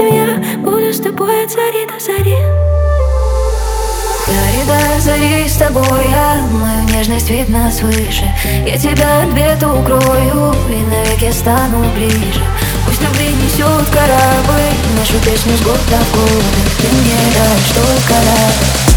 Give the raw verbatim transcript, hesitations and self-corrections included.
меня. Буду с тобой от зари до зари. Зари до зари с тобой я, мою нежность видно свыше. Я тебя от бед укрою и навеки стану ближе. Пусть любви несет корабль, нашу песню с года в год. Ты мне дашь только радость.